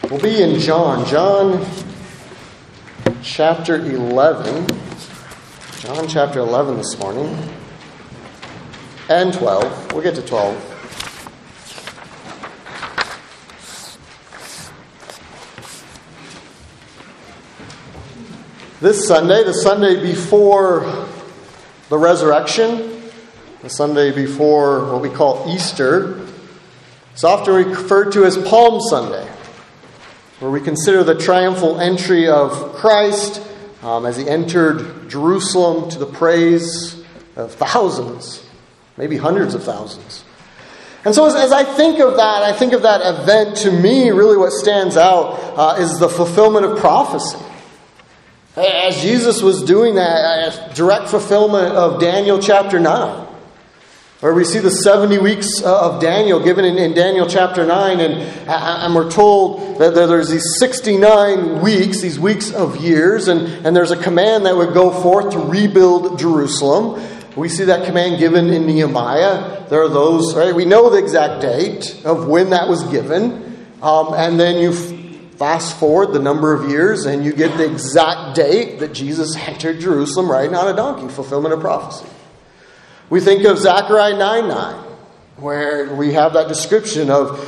We'll be in John chapter 11. John chapter 11 this morning. And 12. We'll get to 12. This Sunday, the Sunday before the resurrection, the Sunday before what we call Easter, it's often referred to as Palm Sunday, where we consider the triumphal entry of Christ as he entered Jerusalem to the praise of thousands, maybe hundreds of thousands. And so as I think of that event. To me, really what stands out is the fulfillment of prophecy. As Jesus was doing that, a direct fulfillment of Daniel chapter 9, where we see the 70 weeks of Daniel given in Daniel chapter 9, and we're told that there's these 69 weeks, these weeks of years, and there's a command that would go forth to rebuild Jerusalem. We see that command given in Nehemiah. There are those, right? We know the exact date of when that was given, and then you fast forward the number of years, and you get the exact date that Jesus entered Jerusalem riding on a donkey, fulfillment of prophecy. We think of Zechariah 9:9, where we have that description of,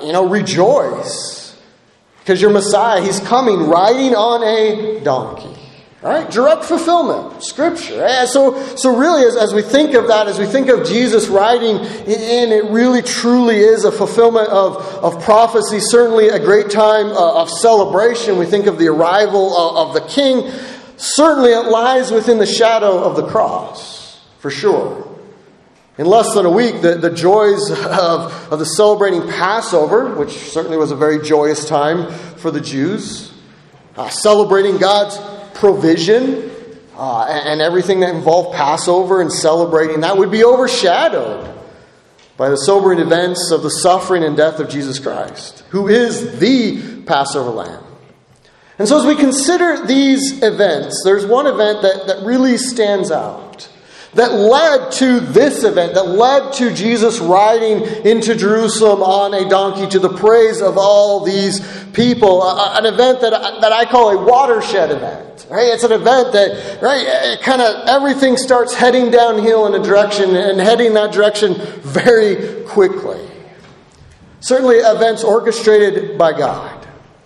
rejoice, because your Messiah, he's coming riding on a donkey. Right? Direct fulfillment, Scripture. Right? So really, as we think of that, as we think of Jesus riding in, it really truly is a fulfillment of prophecy. Certainly a great time of celebration. We think of the arrival of the King. Certainly it lies within the shadow of the cross, for sure. In less than a week, the joys of the celebrating Passover, which certainly was a very joyous time for the Jews, celebrating God's provision and everything that involved Passover and celebrating that would be overshadowed by the sobering events of the suffering and death of Jesus Christ, who is the Passover Lamb. And so as we consider these events, there's one event that really stands out, that led to this event, that led to Jesus riding into Jerusalem on a donkey to the praise of all these people. An event that I call a watershed event. Right? It's an event that, right, kind of everything starts heading downhill in a direction and heading that direction very quickly. Certainly events orchestrated by God.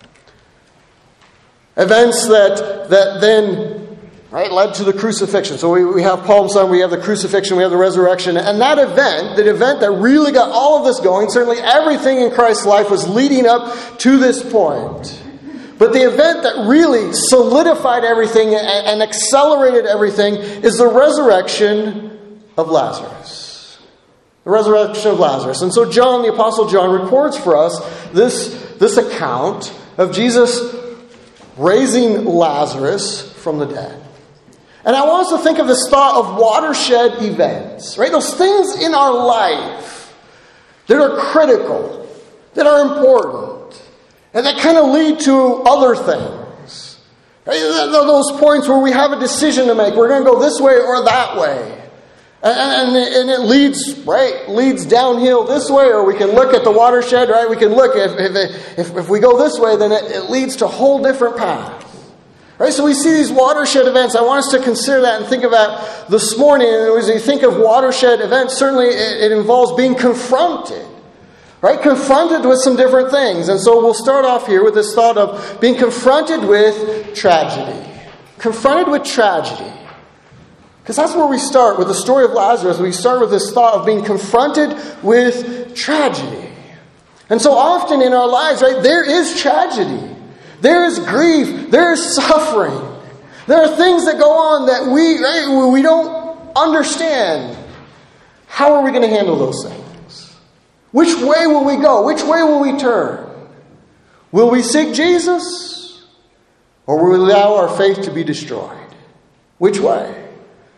Events that then, right, led to the crucifixion. So we have Palm Sunday, we have the crucifixion, we have the resurrection. And that event, the event that really got all of this going, certainly everything in Christ's life was leading up to this point. But the event that really solidified everything and accelerated everything is the resurrection of Lazarus. The resurrection of Lazarus. And so John, the Apostle John, records for us this account of Jesus raising Lazarus from the dead. And I want us to think of this thought of watershed events, right? Those things in our life that are critical, that are important, and that kind of lead to other things. Right? Those points where we have a decision to make. We're going to go this way or that way. And it leads downhill this way, or we can look at the watershed, right? We can look, if we go this way, then it leads to a whole different path. Right, so we see these watershed events. I want us to consider that and think of that this morning. And as we think of watershed events, certainly it involves being confronted. Right? Confronted with some different things. And so we'll start off here with this thought of being confronted with tragedy. Confronted with tragedy. Because that's where we start with the story of Lazarus. We start with this thought of being confronted with tragedy. And so often in our lives, right, there is tragedy. There is grief. There is suffering. There are things that go on that we don't understand. How are we going to handle those things? Which way will we go? Which way will we turn? Will we seek Jesus? Or will we allow our faith to be destroyed? Which way?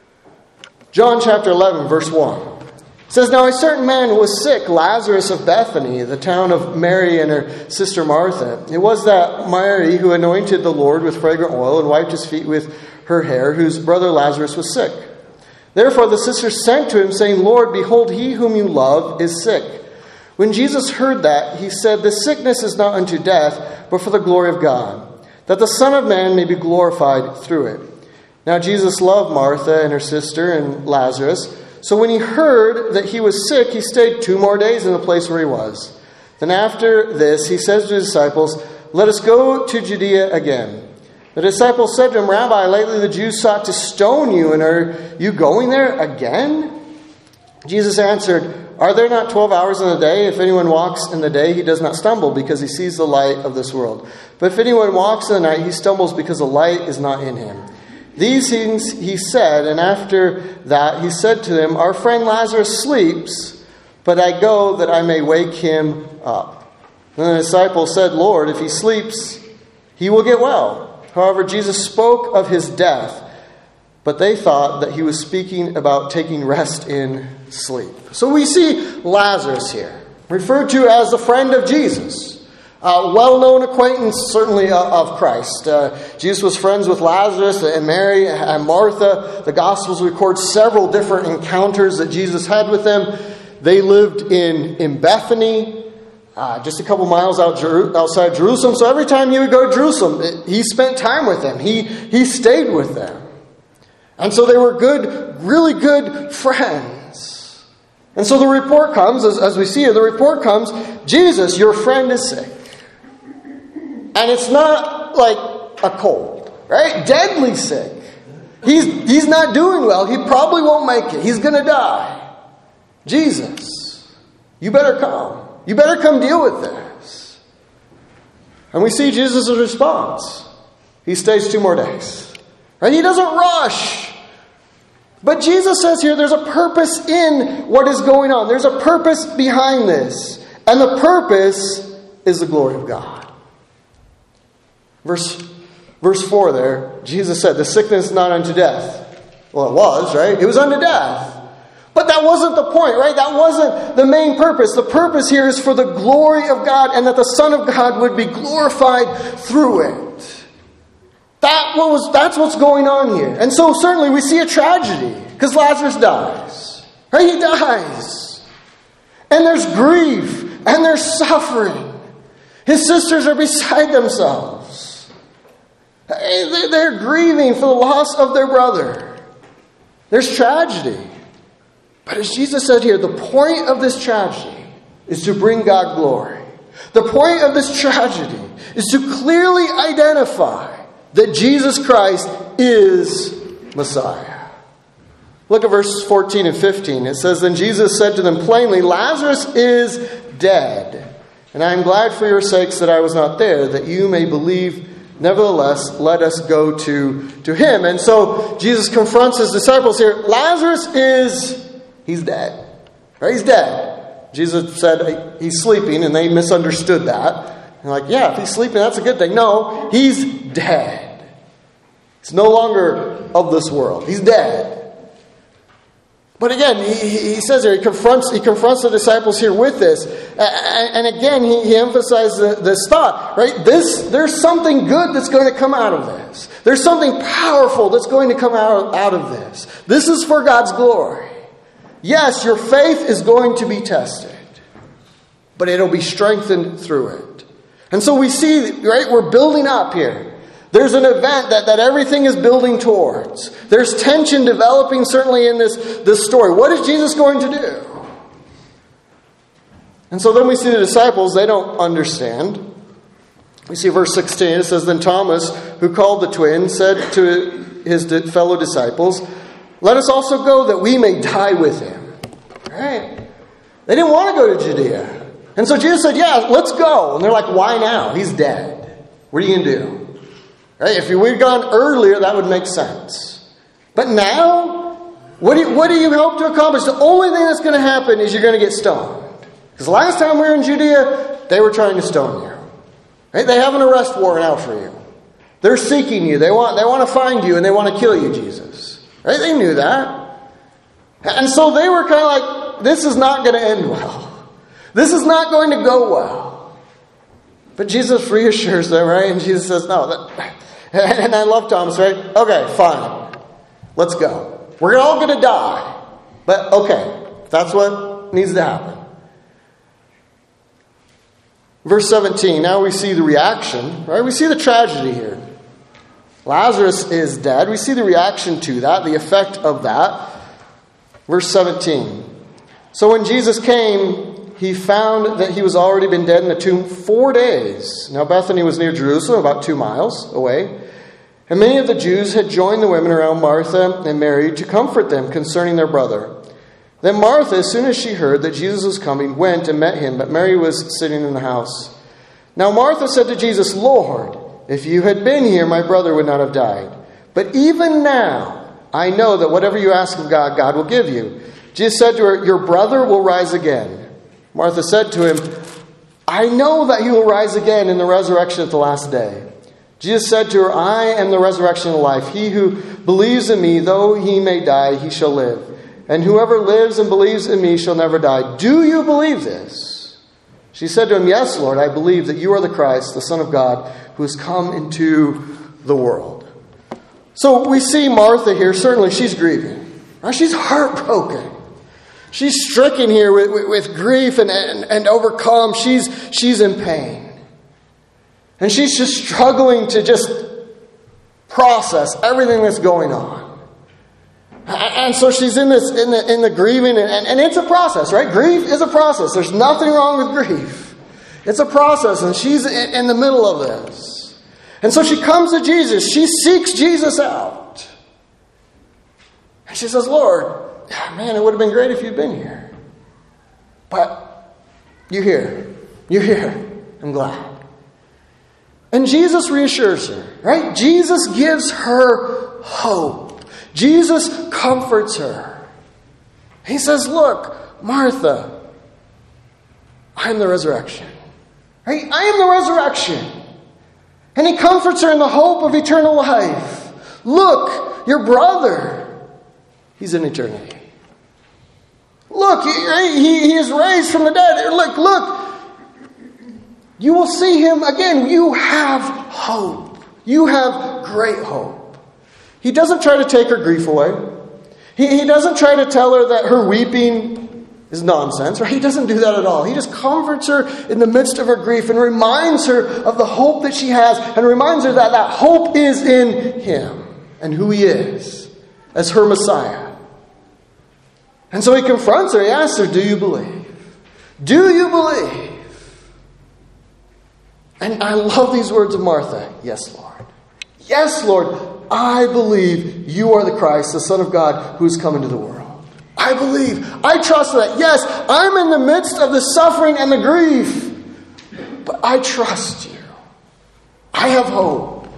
John chapter 11, verse 1. It says, "Now a certain man was sick, Lazarus of Bethany, the town of Mary and her sister Martha. It was that Mary who anointed the Lord with fragrant oil and wiped his feet with her hair, whose brother Lazarus was sick. Therefore the sisters sent to him, saying, Lord, behold, he whom you love is sick. When Jesus heard that, he said, "This sickness is not unto death, but for the glory of God, that the Son of Man may be glorified through it." Now Jesus loved Martha and her sister and Lazarus. So when he heard that he was sick, he stayed 2 more days in the place where he was. Then after this, he says to his disciples, "Let us go to Judea again." The disciples said to him, "Rabbi, lately the Jews sought to stone you, and are you going there again?" Jesus answered, "Are there not 12 hours in the day? If anyone walks in the day, he does not stumble, because he sees the light of this world. But if anyone walks in the night, he stumbles, because the light is not in him." These things he said, and after that he said to them, "Our friend Lazarus sleeps, but I go that I may wake him up." Then the disciples said, "Lord, if he sleeps, he will get well." However, Jesus spoke of his death, but they thought that he was speaking about taking rest in sleep. So we see Lazarus here, referred to as the friend of Jesus. A well-known acquaintance, certainly, of Christ. Jesus was friends with Lazarus and Mary and Martha. The Gospels record several different encounters that Jesus had with them. They lived in Bethany, just a couple miles outside Jerusalem. So every time he would go to Jerusalem, he spent time with them. He stayed with them. And so they were good, really good friends. And so the report comes, as we see here, the report comes, "Jesus, your friend is sick." And it's not like a cold, right? Deadly sick. He's not doing well. He probably won't make it. He's going to die. Jesus, you better come. You better come deal with this. And we see Jesus' response. He stays 2 more days. Right? He doesn't rush. But Jesus says here there's a purpose in what is going on. There's a purpose behind this. And the purpose is the glory of God. Verse 4 there, Jesus said, "The sickness is not unto death." Well, it was, right? It was unto death. But that wasn't the point, right? That wasn't the main purpose. The purpose here is for the glory of God, and that the Son of God would be glorified through it. That's what's going on here. And so certainly we see a tragedy, because Lazarus dies. Right? He dies. And there's grief, and there's suffering. His sisters are beside themselves. They're grieving for the loss of their brother. There's tragedy. But as Jesus said here, the point of this tragedy is to bring God glory. The point of this tragedy is to clearly identify that Jesus Christ is Messiah. Look at verses 14 and 15. It says, "Then Jesus said to them plainly, 'Lazarus is dead. And I am glad for your sakes that I was not there, that you may believe. Nevertheless, let us go to him.'" And so Jesus confronts his disciples here. Lazarus he's dead. Right? He's dead. Jesus said he's sleeping, and they misunderstood that. And like, yeah, if he's sleeping, that's a good thing. No, he's dead. He's no longer of this world. He's dead. But again, he says here, he confronts the disciples here with this. And again, he emphasizes this thought, right? There's something good that's going to come out of this. There's something powerful that's going to come out of this. This is for God's glory. Yes, your faith is going to be tested, but it'll be strengthened through it. And so we see, right, we're building up here. There's an event that everything is building towards. There's tension developing certainly in this story. What is Jesus going to do? And so then we see the disciples, they don't understand. We see verse 16, it says, "Then Thomas, who called the twin, said to his fellow disciples, 'Let us also go that we may die with him.'" Right? They didn't want to go to Judea. And so Jesus said, "Yeah, let's go." And they're like, "Why now? He's dead. What are you going to do?" Right? If we'd gone earlier, that would make sense. But now, what do you hope to accomplish? The only thing that's going to happen is you're going to get stoned. Because last time we were in Judea, they were trying to stone you. Right? They have an arrest warrant out for you. They're seeking you. They want to find you, and they want to kill you, Jesus. Right? They knew that. And so they were kind of like, this is not going to end well. This is not going to go well. But Jesus reassures them, right? And Jesus says, no. And I love Thomas, right? Okay, fine. Let's go. We're all going to die. But okay, that's what needs to happen. Verse 17, now we see the reaction, right? We see the tragedy here. Lazarus is dead. We see the reaction to that, the effect of that. Verse 17. So when Jesus came, he found that he was already been dead in the tomb 4 days. Now Bethany was near Jerusalem, about 2 miles away. And many of the Jews had joined the women around Martha and Mary to comfort them concerning their brother. Then Martha, as soon as she heard that Jesus was coming, went and met him, but Mary was sitting in the house. Now Martha said to Jesus, Lord, if you had been here, my brother would not have died. But even now, I know that whatever you ask of God, God will give you. Jesus said to her, your brother will rise again. Martha said to him, I know that he will rise again in the resurrection at the last day. Jesus said to her, I am the resurrection and life. He who believes in me, though he may die, he shall live. And whoever lives and believes in me shall never die. Do you believe this? She said to him, yes, Lord, I believe that you are the Christ, the Son of God, who has come into the world. So we see Martha here. Certainly she's grieving. Right? She's heartbroken. She's stricken here with grief and overcome. She's in pain. And she's just struggling to just process everything that's going on. And so she's in the grieving, and it's a process, right? Grief is a process. There's nothing wrong with grief. It's a process, and she's in the middle of this. And so she comes to Jesus. She seeks Jesus out. And she says, Lord, man, it would have been great if you'd been here. But you're here. You're here. I'm glad. And Jesus reassures her, right? Jesus gives her hope. Jesus comforts her. He says, look, Martha, I am the resurrection. Right? I am the resurrection. And he comforts her in the hope of eternal life. Look, your brother, he's in eternity. Look, he is raised from the dead. Look, you will see him again. You have hope. You have great hope. He doesn't try to take her grief away. He doesn't try to tell her that her weeping is nonsense. Right? He doesn't do that at all. He just comforts her in the midst of her grief and reminds her of the hope that she has and reminds her that that hope is in him and who he is as her Messiah. And so he confronts her. He asks her, do you believe? Do you believe? And I love these words of Martha. Yes, Lord. Yes, Lord. I believe you are the Christ, the Son of God, who has come into the world. I believe. I trust that. Yes, I'm in the midst of the suffering and the grief. But I trust you. I have hope.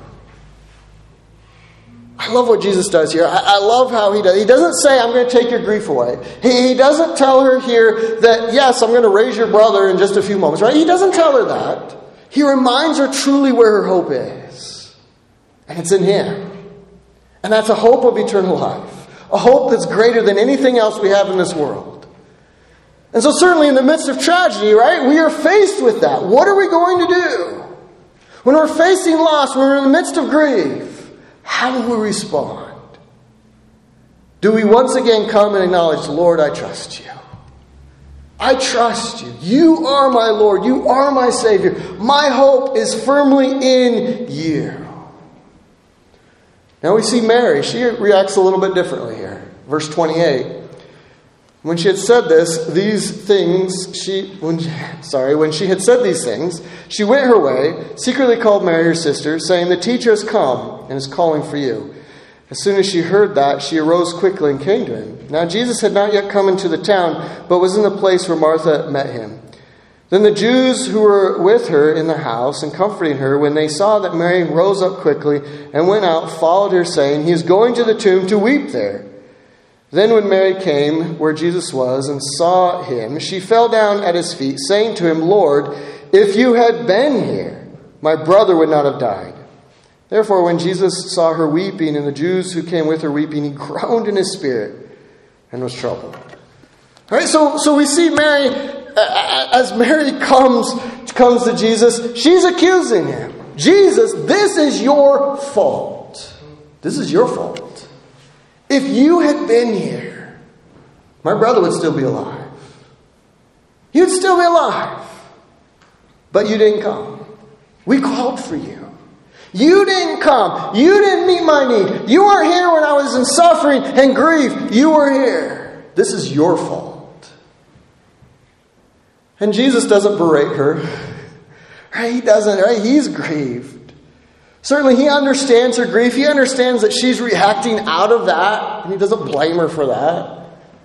I love what Jesus does here. I love how he does. He doesn't say, I'm going to take your grief away. He doesn't tell her here that, yes, I'm going to raise your brother in just a few moments. Right? He doesn't tell her that. He reminds her truly where her hope is. And it's in him. And that's a hope of eternal life. A hope that's greater than anything else we have in this world. And so certainly in the midst of tragedy, right, we are faced with that. What are we going to do? When we're facing loss, when we're in the midst of grief, how will we respond? Do we once again come and acknowledge, Lord, I trust you. I trust you. You are my Lord. You are my Savior. My hope is firmly in you. Now we see Mary. She reacts a little bit differently here. Verse 28. When she had said when she had said these things, she went her way, secretly called Mary her sister, saying, the teacher has come and is calling for you. As soon as she heard that, she arose quickly and came to him. Now Jesus had not yet come into the town, but was in the place where Martha met him. Then the Jews who were with her in the house and comforting her, when they saw that Mary rose up quickly and went out, followed her, saying, he is going to the tomb to weep there. Then when Mary came where Jesus was and saw him, she fell down at his feet, saying to him, Lord, if you had been here, my brother would not have died. Therefore, when Jesus saw her weeping and the Jews who came with her weeping, he groaned in his spirit and was troubled. All right, so we see Mary, as Mary comes to Jesus, she's accusing him. Jesus, this is your fault. This is your fault. If you had been here, my brother would still be alive. He would still be alive. but you didn't come. We called for you. You didn't come. You didn't meet my need. You weren't here when I was in suffering and grief. You were here. This is your fault. And Jesus doesn't berate her. Right? He doesn't. Right? He's grieved. Certainly he understands her grief. He understands that she's reacting out of that. And he doesn't blame her for that.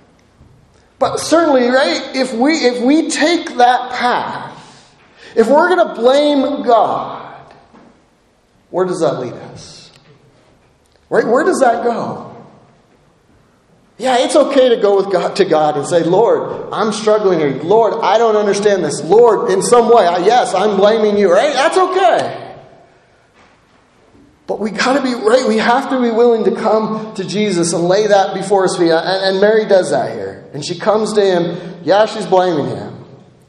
But certainly, right, if we take that path, if we're going to blame God, where does that lead us? Right? Where does that go? Yeah, it's okay to go to God and say, Lord, I'm struggling here. Lord, I don't understand this. Lord, in some way, yes, I'm blaming you. Right? That's okay. But we got to be right. We have to be willing to come to Jesus and lay that before his feet. And Mary does that here. And she comes to him. Yeah, she's blaming him.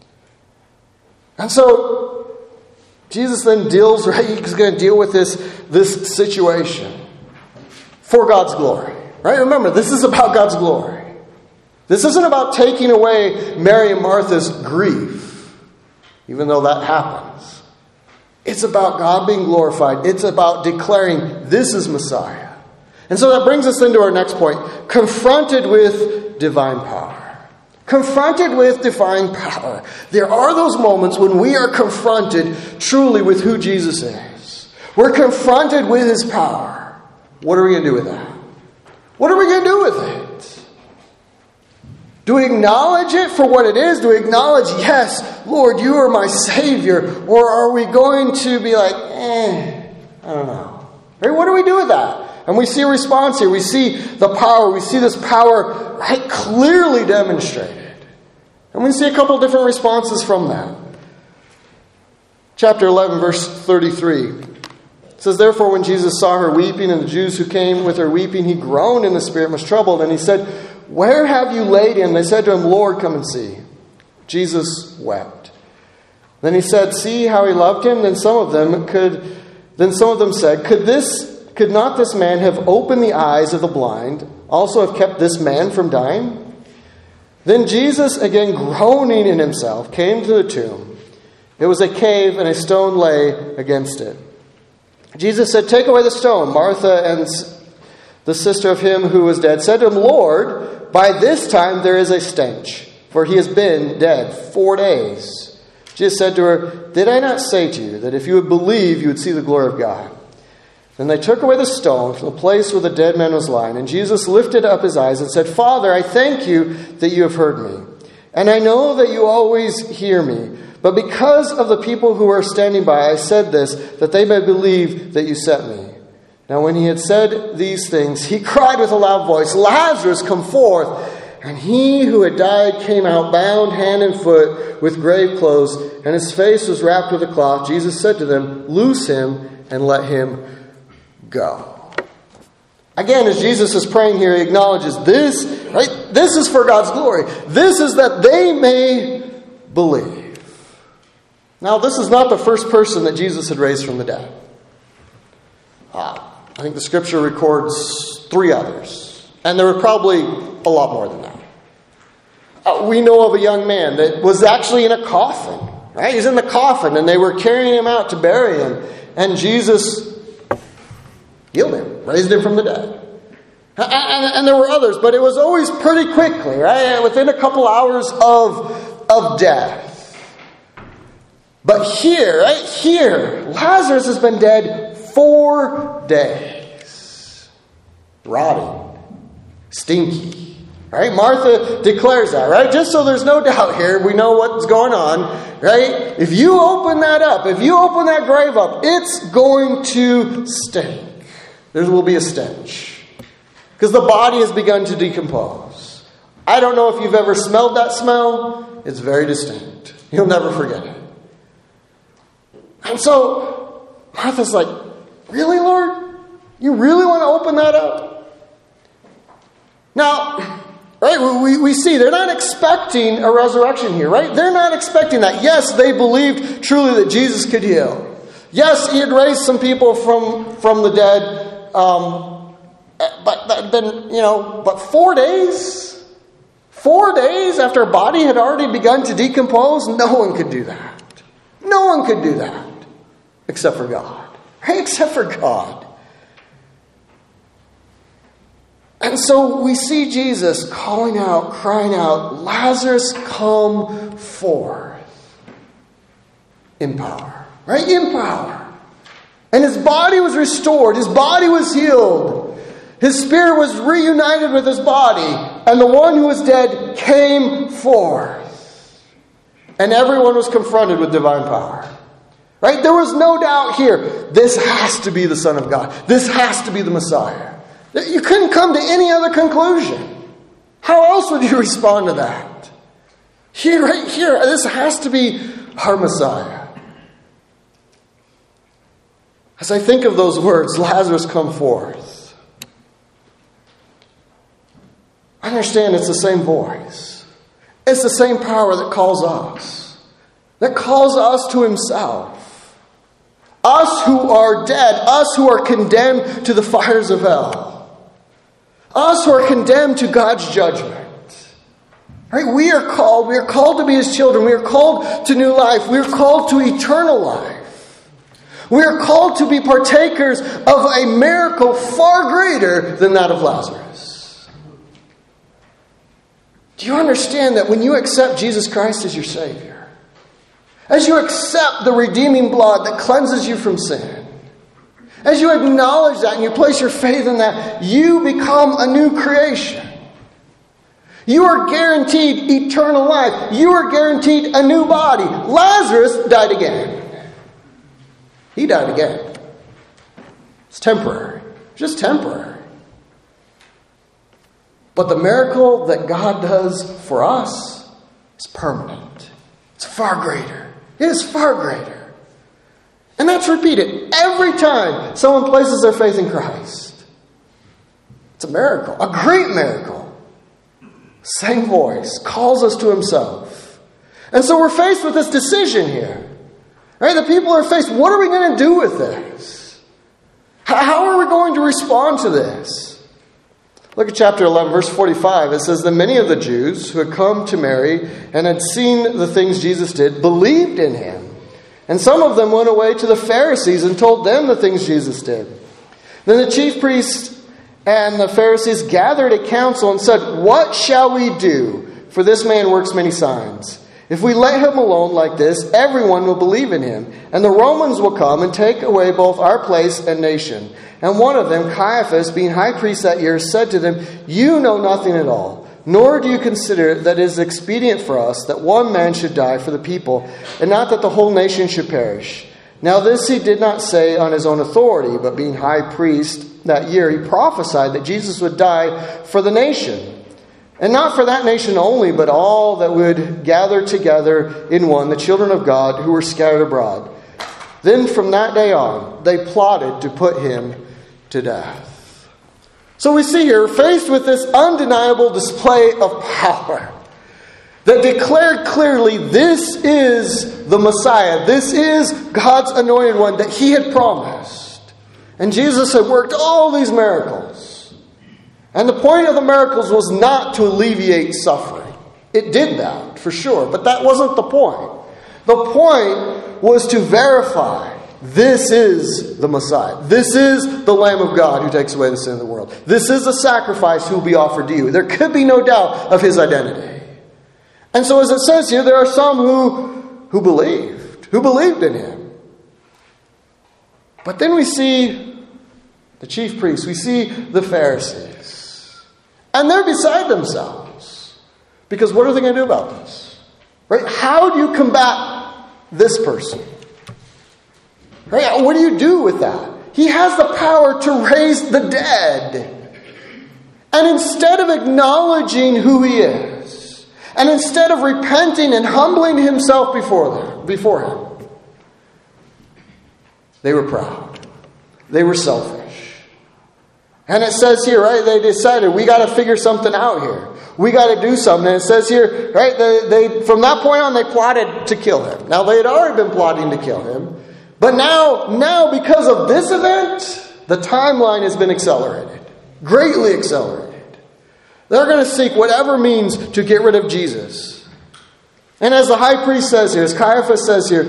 And so Jesus then deals, right? He's going to deal with this situation for God's glory. Right? Remember, this is about God's glory. This isn't about taking away Mary and Martha's grief, even though that happens. It's about God being glorified. It's about declaring this is Messiah. And so that brings us into our next point. Confronted with divine power. Confronted with divine power. There are those moments when we are confronted truly with who Jesus is. We're confronted with his power. What are we going to do with that? What are we going to do with it? Do we acknowledge it for what it is? Do we acknowledge, yes, Lord, you are my Savior? Or are we going to be like, I don't know. Right? What do we do with that? And we see a response here. We see the power. We see this power right, clearly demonstrated. And we see a couple different responses from that. Chapter 11, verse 33. It says, therefore, when Jesus saw her weeping, and the Jews who came with her weeping, he groaned in the spirit and was troubled. And he said, where have you laid him? They said to him, Lord, come and see. Jesus wept. Then he said, see how he loved him? Then some of them said, could not this man have opened the eyes of the blind, also have kept this man from dying? Then Jesus, again groaning in himself, came to the tomb. It was a cave, and a stone lay against it. Jesus said, take away the stone. Martha and the sister of him who was dead said to him, Lord, by this time there is a stench, for he has been dead 4 days. Jesus said to her, did I not say to you that if you would believe, you would see the glory of God? Then they took away the stone from the place where the dead man was lying. And Jesus lifted up his eyes and said, Father, I thank you that you have heard me. And I know that you always hear me. But because of the people who are standing by, I said this, that they may believe that you sent me. Now when he had said these things, he cried with a loud voice, Lazarus, come forth. And he who had died came out, bound hand and foot with grave clothes, and his face was wrapped with a cloth. Jesus said to them, loose him and let him go. Again, as Jesus is praying here, he acknowledges this, right? This is for God's glory. This is that they may believe. Now, this is not the first person that Jesus had raised from the dead. I think the scripture records 3 others. And there were probably a lot more than that. We know of a young man that was actually in a coffin. Right? He's in the coffin, and they were carrying him out to bury him. And Jesus healed him, raised him from the dead. And there were others, but it was always pretty quickly, right? Within a couple hours of death. But here, right here, Lazarus has been dead 4 days. Rotting. Stinky. Right? Martha declares that, right? Just so there's no doubt here, we know what's going on, right? If you open that up, if you open that grave up, it's going to stink. There will be a stench. Because the body has begun to decompose. I don't know if you've ever smelled that smell. It's very distinct. You'll never forget it. And so Martha's like, really, Lord? You really want to open that up? Now, right, we see they're not expecting a resurrection here, right? They're not expecting that. Yes, they believed truly that Jesus could heal. Yes, he had raised some people from the dead. But then, but 4 days? 4 days after a body had already begun to decompose? No one could do that. No one could do that except for God. Right? Except for God. And so we see Jesus calling out, crying out, Lazarus, come forth. In power. Right? In power. And his body was restored. His body was healed. His spirit was reunited with his body. And the one who was dead came forth. And everyone was confronted with divine power. Right? There was no doubt here. This has to be the Son of God. This has to be the Messiah. You couldn't come to any other conclusion. How else would you respond to that? Here, right here, this has to be our Messiah. As I think of those words, Lazarus, come forth, I understand it's the same voice. It's the same power that calls us. That calls us to himself. Us who are dead. Us who are condemned to the fires of hell. Us who are condemned to God's judgment. Right? We are called to be his children. We are called to new life. We are called to eternal life. We are called to be partakers of a miracle far greater than that of Lazarus. Do you understand that when you accept Jesus Christ as your Savior, as you accept the redeeming blood that cleanses you from sin, as you acknowledge that and you place your faith in that, you become a new creation. You are guaranteed eternal life. You are guaranteed a new body. Lazarus died again. He died again. It's temporary. Just temporary. But the miracle that God does for us is permanent. It's far greater. It is far greater. And that's repeated every time someone places their faith in Christ. It's a miracle. A great miracle. Same voice calls us to himself. And so we're faced with this decision here. Right? The people are faced, what are we going to do with this? How are we going to respond to this? Look at chapter 11, verse 45. It says that many of the Jews who had come to Mary and had seen the things Jesus did believed in him. And some of them went away to the Pharisees and told them the things Jesus did. Then the chief priests and the Pharisees gathered a council and said, what shall we do? For this man works many signs. If we let him alone like this, everyone will believe in him, and the Romans will come and take away both our place and nation. And one of them, Caiaphas, being high priest that year, said to them, you know nothing at all, nor do you consider that it is expedient for us that one man should die for the people, and not that the whole nation should perish. Now this he did not say on his own authority, but being high priest that year, he prophesied that Jesus would die for the nation. And not for that nation only, but all that would gather together in one, the children of God who were scattered abroad. Then from that day on, they plotted to put him to death. So we see here, faced with this undeniable display of power that declared clearly this is the Messiah. This is God's anointed one that he had promised. And Jesus had worked all these miracles. And the point of the miracles was not to alleviate suffering. It did that, for sure, but that wasn't the point. The point was to verify this is the Messiah. This is the Lamb of God who takes away the sin of the world. This is the sacrifice who will be offered to you. There could be no doubt of his identity. And so as it says here, there are some who believed in him. But then we see the chief priests, we see the Pharisees. And they're beside themselves. Because what are they going to do about this? Right? How do you combat this person? Right? What do you do with that? He has the power to raise the dead. And instead of acknowledging who he is, and instead of repenting and humbling himself before him, they were proud. They were selfish. And it says here, right, they decided, we got to figure something out here. We got to do something. And it says here, right, they from that point on, they plotted to kill him. Now, they had already been plotting to kill him. But now, because of this event, the timeline has been accelerated. Greatly accelerated. They're going to seek whatever means to get rid of Jesus. And as the high priest says here, as Caiaphas says here,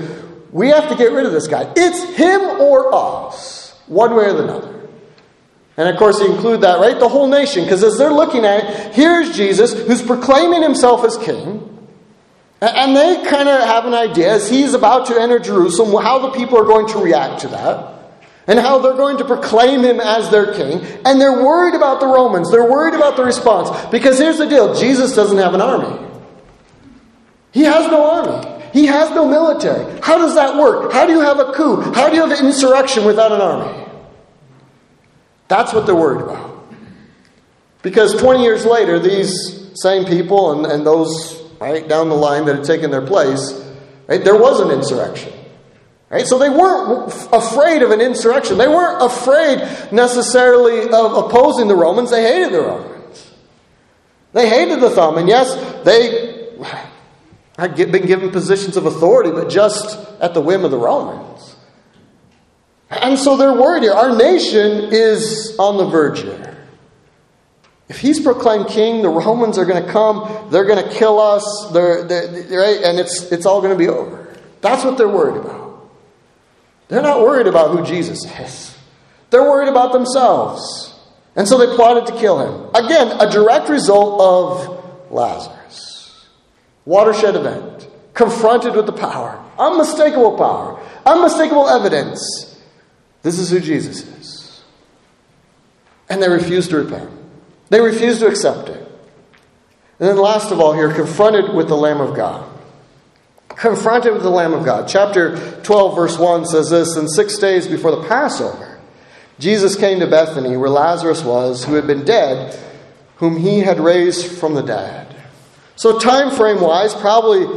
We have to get rid of this guy. It's him or us, one way or the other. And of course, you include that, right? The whole nation. Because as they're looking at it, here's Jesus who's proclaiming himself as king. And they kind of have an idea as he's about to enter Jerusalem, how the people are going to react to that. And how they're going to proclaim him as their king. And they're worried about the Romans. They're worried about the response. Because here's the deal. Jesus doesn't have an army. He has no army. He has no military. How does that work? How do you have a coup? How do you have an insurrection without an army? That's what they're worried about. Because 20 years later, these same people and those right down the line that had taken their place, right, there was an insurrection. Right? So they weren't afraid of an insurrection. They weren't afraid necessarily of opposing the Romans. They hated the Romans. They hated the thumb. And yes, they had been given positions of authority, but just at the whim of the Romans. And so they're worried here. Our nation is on the verge here. If he's proclaimed king, the Romans are going to come. They're going to kill us. Right? And it's all going to be over. That's what they're worried about. They're not worried about who Jesus is. They're worried about themselves. And so they plotted to kill him. Again, a direct result of Lazarus. Watershed event. Confronted with the power. Unmistakable power. Unmistakable evidence. This is who Jesus is. And they refuse to repent. They refuse to accept it. And then last of all here, confronted with the Lamb of God. Confronted with the Lamb of God. Chapter 12 verse 1 says this, and 6 days before the Passover, Jesus came to Bethany where Lazarus was, who had been dead, whom he had raised from the dead. So time frame wise, probably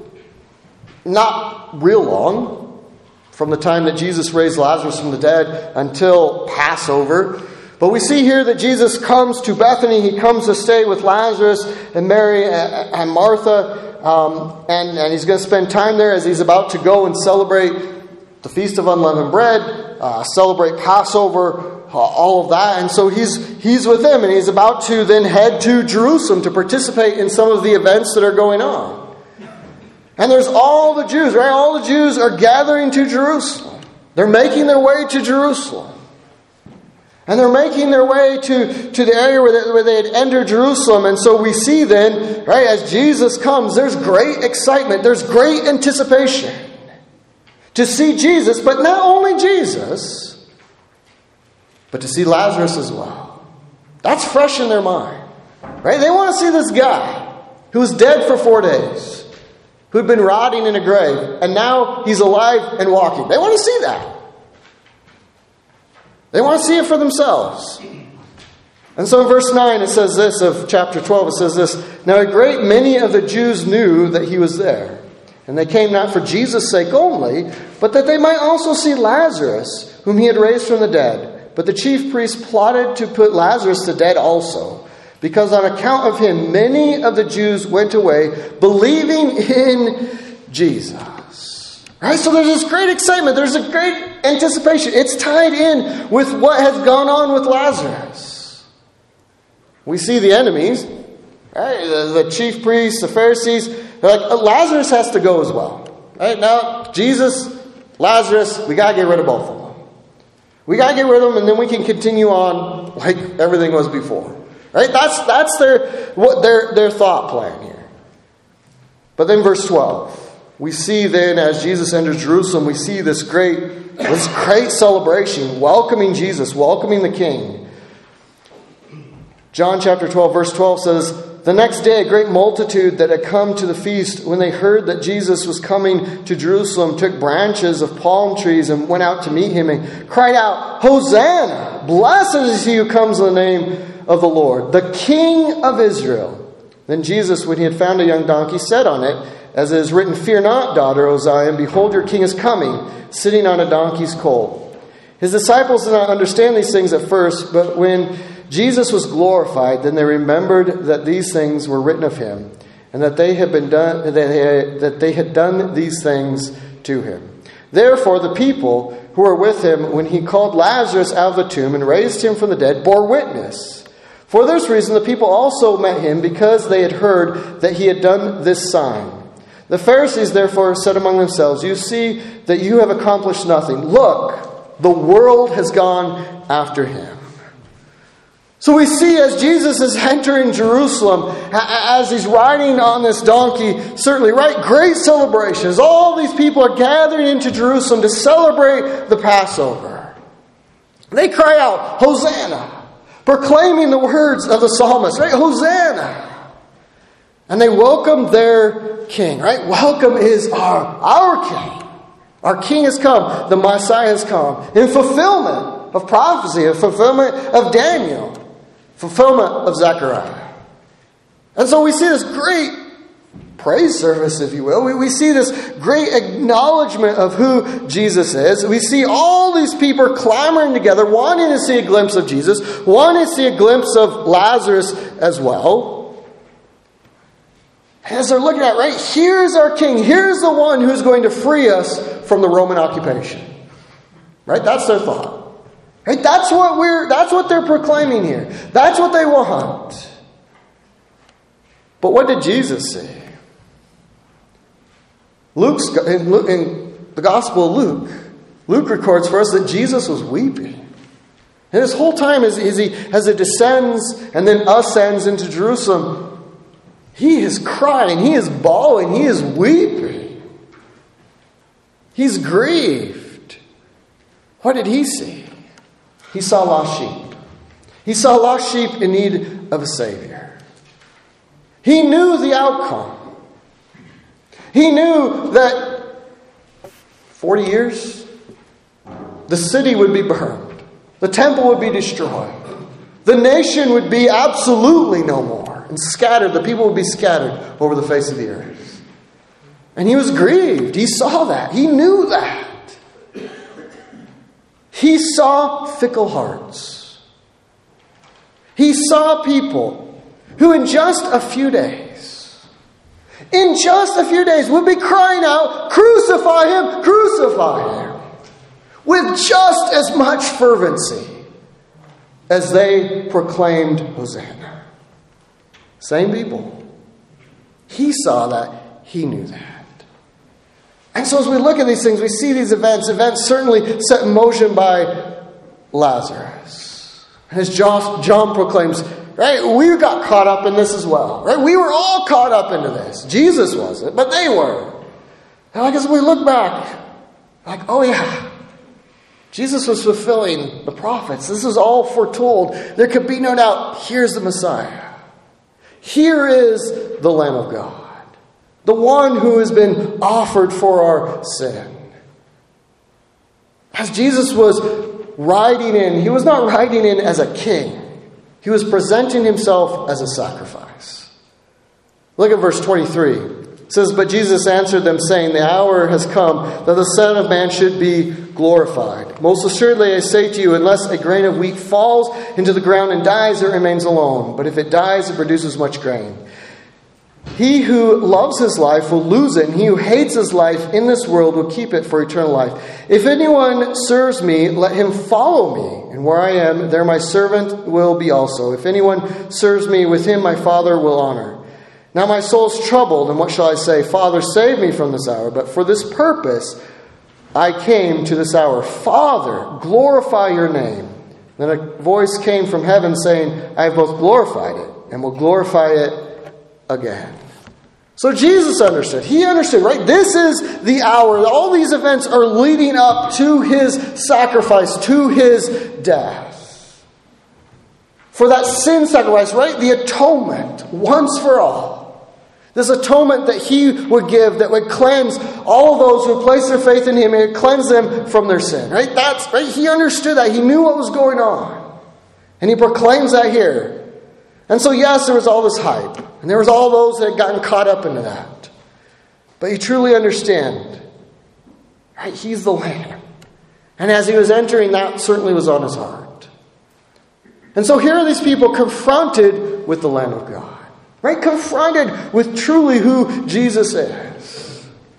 not real long. From the time that Jesus raised Lazarus from the dead until Passover. But we see here that Jesus comes to Bethany. He comes to stay with Lazarus and Mary and Martha. And he's going to spend time there as he's about to go and celebrate the Feast of Unleavened Bread, celebrate Passover, all of that. And so he's with them, and he's about to then head to Jerusalem to participate in some of the events that are going on. And there's all the Jews, right? All the Jews are gathering to Jerusalem. They're making their way to Jerusalem. And they're making their way to the area where they had entered Jerusalem. And so we see then, right, as Jesus comes, there's great excitement. There's great anticipation to see Jesus, but not only Jesus, but to see Lazarus as well. That's fresh in their mind, right? They want to see this guy who was dead for 4 days. Who'd been rotting in a grave, and now he's alive and walking. They want to see that. They want to see it for themselves. And so in verse 9 it says this of chapter 12, it says this, now a great many of the Jews knew that he was there. And they came not for Jesus' sake only, but that they might also see Lazarus, whom he had raised from the dead. But the chief priests plotted to put Lazarus to death also. Because on account of him, many of the Jews went away, believing in Jesus. Right? So there's this great excitement. There's a great anticipation. It's tied in with what has gone on with Lazarus. We see the enemies, right? The chief priests, the Pharisees. They're like, Lazarus has to go as well. Right? Now, Jesus, Lazarus, we got to get rid of both of them. We got to get rid of them, and then we can continue on like everything was before. Right? That's their thought plan here. But then verse 12. We see then as Jesus enters Jerusalem, we see this great celebration, welcoming Jesus, welcoming the King. John chapter 12 verse 12 says, the next day a great multitude that had come to the feast, when they heard that Jesus was coming to Jerusalem, took branches of palm trees and went out to meet him and cried out, Hosanna! Blessed is he who comes in the name of the Lord, the King of Israel. Then Jesus, when he had found a young donkey, sat on it, as it is written, fear not, daughter O Zion, behold your king is coming, sitting on a donkey's colt. His disciples did not understand these things at first, but when Jesus was glorified, then they remembered that these things were written of him, and that they had done these things to him. Therefore the people who were with him when he called Lazarus out of the tomb and raised him from the dead bore witness. For this reason the people also met him, because they had heard that he had done this sign. The Pharisees therefore said among themselves, "You see that you have accomplished nothing. Look, the world has gone after him." So we see as Jesus is entering Jerusalem, as he's riding on this donkey, certainly, right? Great celebrations. All these people are gathering into Jerusalem to celebrate the Passover. They cry out, "Hosanna," proclaiming the words of the psalmist, right? Hosanna. And they welcome their king, right? Welcome is our king. Our king has come. The Messiah has come. In fulfillment of prophecy, in fulfillment of Daniel, fulfillment of Zechariah. And so we see this great praise service, if you will. We see this great acknowledgement of who Jesus is. We see all these people clamoring together, wanting to see a glimpse of Jesus, wanting to see a glimpse of Lazarus as well. As they're looking at, right, here's our king. Here's the one who's going to free us from the Roman occupation. Right? That's their thought. Right? That's what they're proclaiming here. That's what they want. But what did Jesus say? In the Gospel of Luke records for us that Jesus was weeping. And this whole time as it descends and then ascends into Jerusalem, he is crying, he is bawling, he is weeping. He's grieved. What did he see? He saw lost sheep. He saw lost sheep in need of a Savior. He knew the outcome. He knew that 40 years, the city would be burned. The temple would be destroyed. The nation would be absolutely no more. And scattered, the people would be scattered over the face of the earth. And he was grieved. He saw that. He knew that. He saw fickle hearts. He saw people who in just a few days would be crying out, "Crucify him, crucify him," with just as much fervency as they proclaimed Hosanna. Same people. He saw that. He knew that. And so as we look at these things, we see these events certainly set in motion by Lazarus. And as John proclaims, right, we got caught up in this as well. Right? We were all caught up into this. Jesus wasn't, but they were. And as we look back, like, oh yeah, Jesus was fulfilling the prophets. This is all foretold. There could be no doubt, here's the Messiah. Here is the Lamb of God. The one who has been offered for our sin. As Jesus was riding in, he was not riding in as a king. He was presenting himself as a sacrifice. Look at verse 23. It says, "But Jesus answered them, saying, The hour has come that the Son of Man should be glorified. Most assuredly I say to you, unless a grain of wheat falls into the ground and dies, it remains alone. But if it dies, it produces much grain. He who loves his life will lose it, and he who hates his life in this world will keep it for eternal life. If anyone serves me, let him follow me. And where I am, there my servant will be also. If anyone serves me, with him my Father will honor. Now my soul is troubled, and what shall I say? Father, save me from this hour. But for this purpose I came to this hour. Father, glorify your name." Then a voice came from heaven saying, "I have both glorified it and will glorify it again." So Jesus understood. He understood, right? This is the hour. All these events are leading up to his sacrifice, to his death. For that sin sacrifice, right? The atonement, once for all. This atonement that he would give that would cleanse all those who place their faith in him and cleanse them from their sin. Right? That's right. He understood that. He knew what was going on. And he proclaims that here. And so yes, there was all this hype. And there was all those that had gotten caught up into that. But you truly understand, right? He's the Lamb. And as he was entering, that certainly was on his heart. And so here are these people confronted with the Lamb of God. Right? Confronted with truly who Jesus is.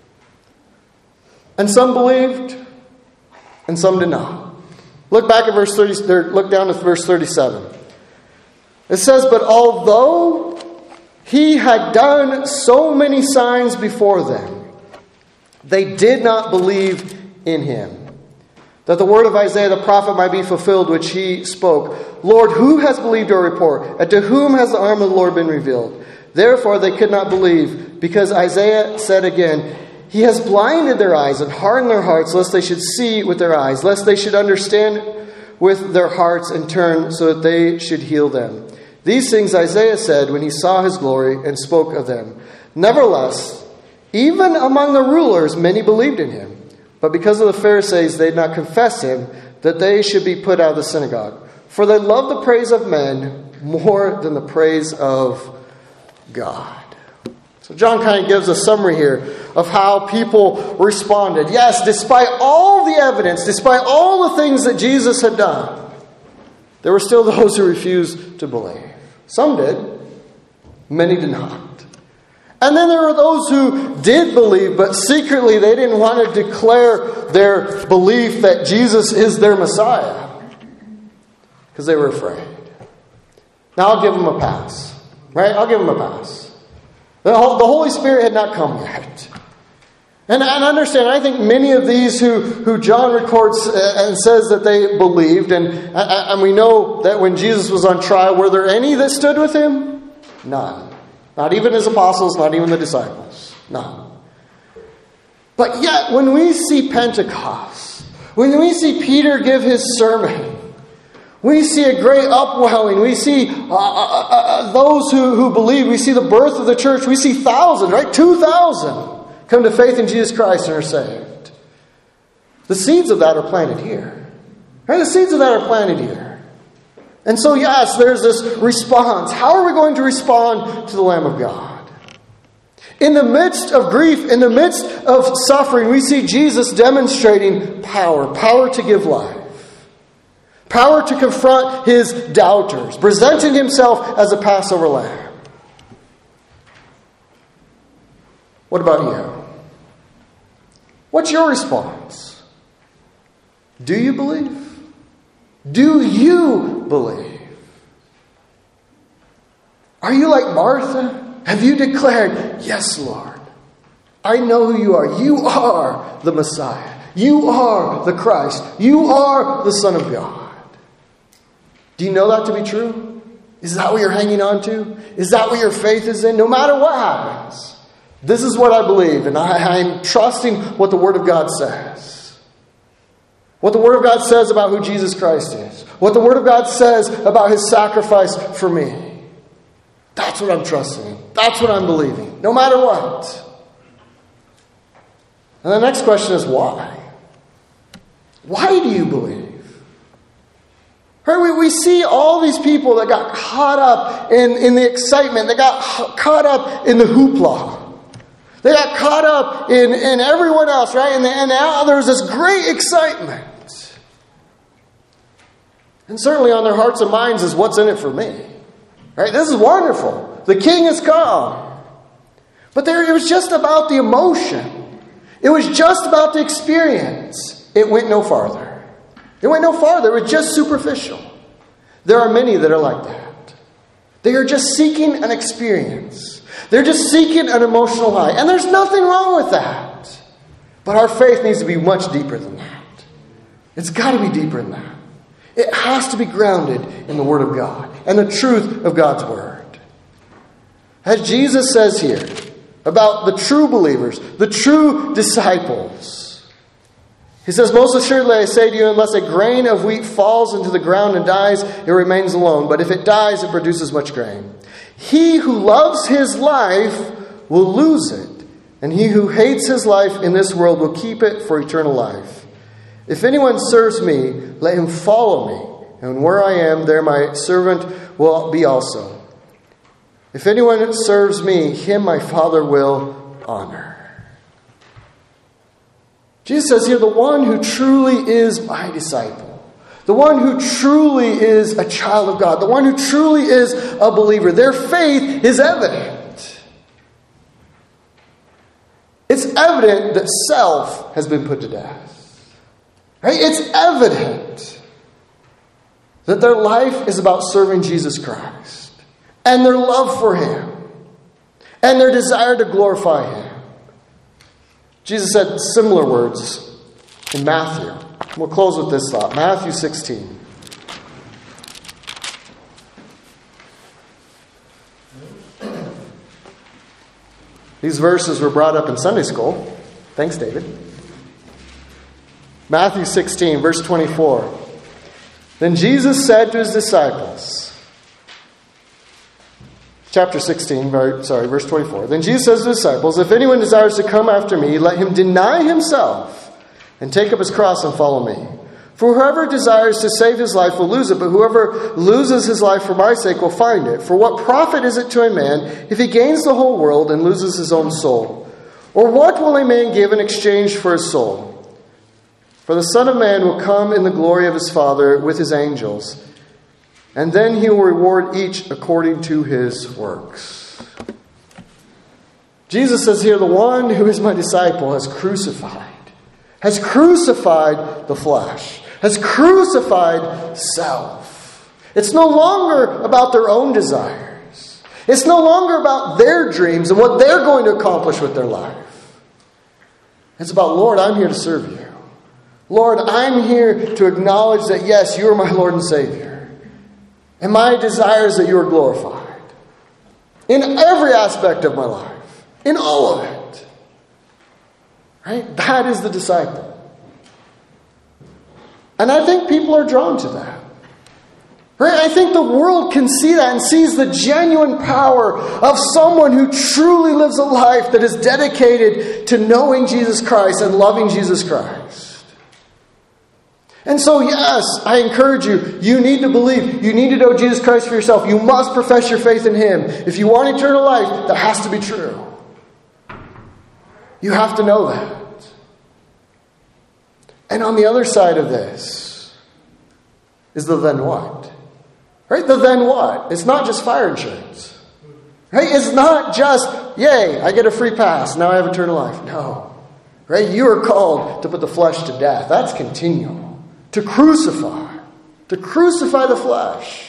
And some believed, and some did not. Look back at verse 30, look down at verse 37. It says, "But although He had done so many signs before them. They did not believe in him. That the word of Isaiah the prophet might be fulfilled, which he spoke. Lord, who has believed our report? And to whom has the arm of the Lord been revealed? Therefore they could not believe, because Isaiah said again, He has blinded their eyes and hardened their hearts, lest they should see with their eyes, lest they should understand with their hearts and turn, so that they should heal them. These things Isaiah said when he saw his glory and spoke of them. Nevertheless, even among the rulers, many believed in him. But because of the Pharisees, they did not confess him, that they should be put out of the synagogue. For they love the praise of men more than the praise of God. So John kind of gives a summary here of how people responded. Yes, despite all the evidence, despite all the things that Jesus had done, there were still those who refused to believe. Some did. Many did not. And then there were those who did believe, but secretly they didn't want to declare their belief that Jesus is their Messiah, because they were afraid. Now I'll give them a pass. Right? I'll give them a pass. The Holy Spirit had not come yet. And understand, I think many of these who John records and says that they believed, and we know that when Jesus was on trial, were there any that stood with him? None. Not even his apostles, not even the disciples. None. But yet, when we see Pentecost, when we see Peter give his sermon, we see a great upwelling. We see those who believe. We see the birth of the church. We see thousands, right? 2,000 come to faith in Jesus Christ and are saved. The seeds of that are planted here. Right? The seeds of that are planted here. And so, yes, there's this response. How are we going to respond to the Lamb of God? In the midst of grief, in the midst of suffering, we see Jesus demonstrating power. Power to give life. Power to confront his doubters. Presenting himself as a Passover lamb. What about you? What's your response? Do you believe? Do you believe? Are you like Martha? Have you declared, yes, Lord, I know who you are. You are the Messiah. You are the Christ. You are the Son of God. Do you know that to be true? Is that what you're hanging on to? Is that what your faith is in? No matter what happens. This is what I believe, and I'm trusting what the Word of God says. What the Word of God says about who Jesus Christ is. What the Word of God says about his sacrifice for me. That's what I'm trusting in. That's what I'm believing. No matter what. And the next question is why? Why do you believe? We see all these people that got caught up in the excitement. They got caught up in the hoopla. They got caught up in everyone else, right? And now there's this great excitement. And certainly on their hearts and minds is what's in it for me. Right? This is wonderful. The King has come. But it was just about the emotion. It was just about the experience. It went no farther. It went no farther. It was just superficial. There are many that are like that. They are just seeking an experience. They're just seeking an emotional high. And there's nothing wrong with that. But our faith needs to be much deeper than that. It's got to be deeper than that. It has to be grounded in the Word of God and the truth of God's Word. As Jesus says here about the true believers, the true disciples, he says, most assuredly I say to you, unless a grain of wheat falls into the ground and dies, it remains alone. But if it dies, it produces much grain. He who loves his life will lose it. And he who hates his life in this world will keep it for eternal life. If anyone serves me, let him follow me. And where I am, there my servant will be also. If anyone serves me, him my Father will honor. Jesus says here, the one who truly is my disciple, the one who truly is a child of God, the one who truly is a believer, their faith is evident. It's evident that self has been put to death. Right? It's evident that their life is about serving Jesus Christ and their love for him. and their desire to glorify Him. Jesus said similar words in Matthew. We'll close with this thought. Matthew 16. These verses were brought up in Sunday school. Thanks, David. Matthew 16, verse 24. Then Jesus said to His disciples, chapter 16, verse 24. Then Jesus says to His disciples, if anyone desires to come after me, let him deny himself and take up his cross and follow me. For whoever desires to save his life will lose it, but whoever loses his life for my sake will find it. For what profit is it to a man if he gains the whole world and loses his own soul? Or what will a man give in exchange for his soul? For the Son of Man will come in the glory of His Father with His angels, and then He will reward each according to his works. Jesus says here, the one who is my disciple has crucified the flesh, has crucified self. It's no longer about their own desires. It's no longer about their dreams and what they're going to accomplish with their life. It's about, Lord, I'm here to serve you. Lord, I'm here to acknowledge that, yes, you are my Lord and Savior. And my desire is that you are glorified. In every aspect of my life. In all of it. Right? That is the disciple. And I think people are drawn to that. Right? I think the world can see that and sees the genuine power of someone who truly lives a life that is dedicated to knowing Jesus Christ and loving Jesus Christ. And so, yes, I encourage you, you need to believe. You need to know Jesus Christ for yourself. You must profess your faith in Him. If you want eternal life, that has to be true. You have to know that. And on the other side of this is the then what? Right? The then what? It's not just fire insurance. Right? It's not just, yay, I get a free pass. Now I have eternal life. No. Right? You are called to put the flesh to death. That's continual. To crucify the flesh.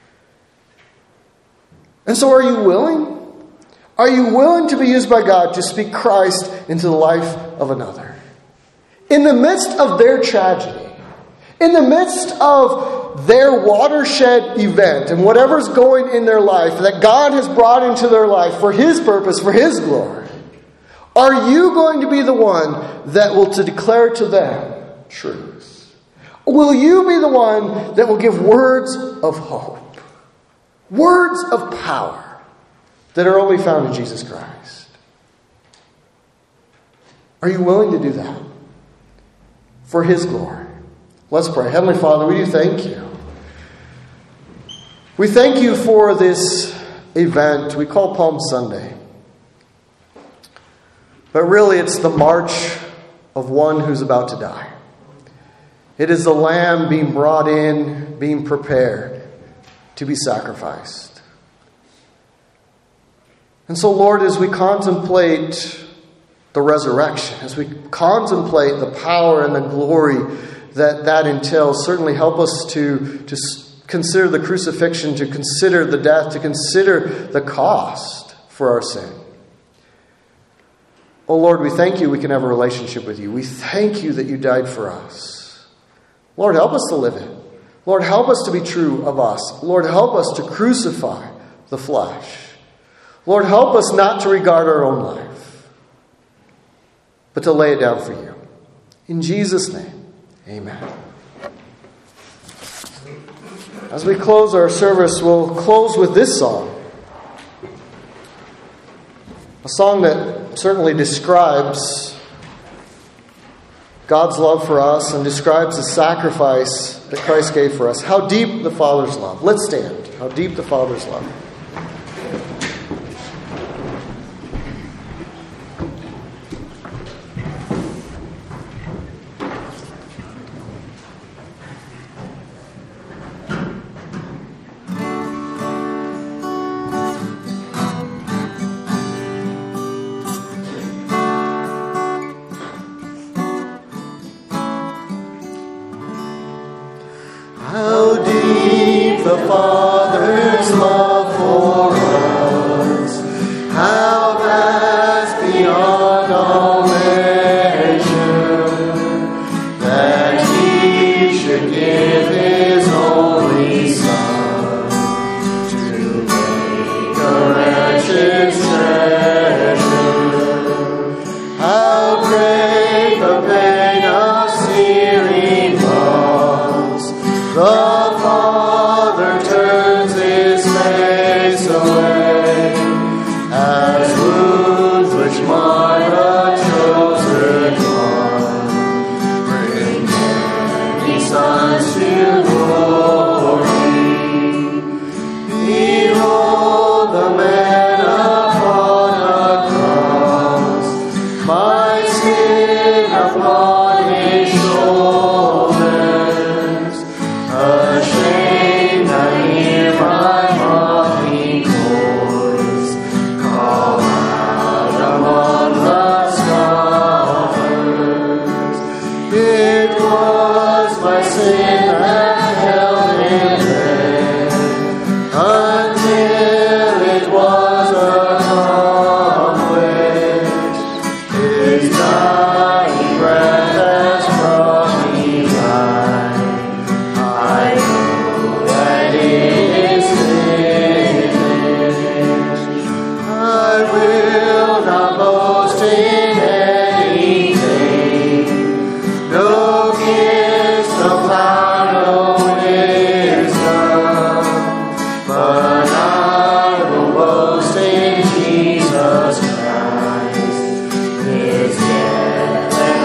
And so are you willing? Are you willing to be used by God to speak Christ into the life of another? In the midst of their tragedy, in the midst of their watershed event and whatever's going in their life that God has brought into their life for His purpose, for His glory, are you going to be the one that will to declare to them truth? Will you be the one that will give words of hope? Words of power that are only found in Jesus Christ. Are you willing to do that? For His glory. Let's pray. Heavenly Father, we do thank you. We thank you for this event we call Palm Sunday. But really it's the march of one who's about to die. It is the lamb being brought in, being prepared to be sacrificed. And so, Lord, as we contemplate the resurrection, as we contemplate the power and the glory that entails, certainly help us to consider the crucifixion, to consider the death, to consider the cost for our sin. Oh, Lord, we thank you we can have a relationship with you. We thank you that you died for us. Lord, help us to live it. Lord, help us to be true of us. Lord, help us to crucify the flesh. Lord, help us not to regard our own life, but to lay it down for you. In Jesus' name, amen. As we close our service, we'll close with this song. A song that certainly describes God's love for us and describes the sacrifice that Christ gave for us. How deep the Father's love. Let's stand. How deep the Father's love. How deep the Father's love for us, how Father turns his face away, as wounds which mar the chosen one bring many sons to glory. Behold the man upon a cross, my sin upon his shoulders. Ashamed, I hear my mocking voice call out among the scoffers. It was my sin that held him there until it was accomplished. His dying breath has brought me life. I know that it is finished. I will not boast in anything, no gifts, no power, no wisdom, but I will boast in Jesus Christ, his death and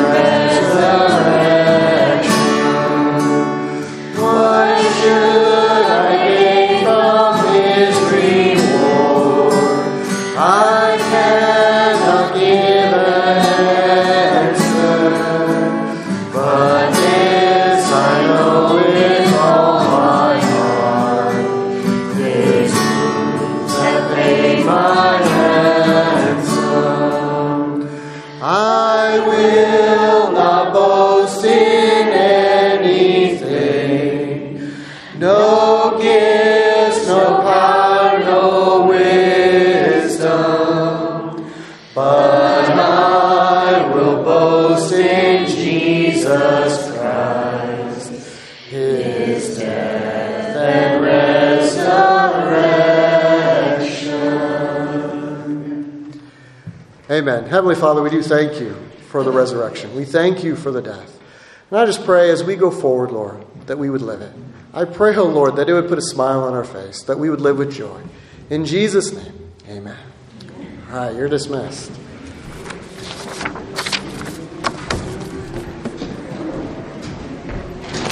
resurrection. What should I gain from his reward? I cannot give an answer, but this I know with all my heart: his wounds have paid my ransom. I will not boast in anything, no gifts, no power, no wisdom, but I will boast in Jesus Christ, his death and resurrection. Amen. Heavenly Father, we do thank you for the resurrection. We thank you for the death. And I just pray as we go forward, Lord, that we would live it. I pray, oh Lord, that it would put a smile on our face, that we would live with joy. In Jesus' name, amen. All right, you're dismissed.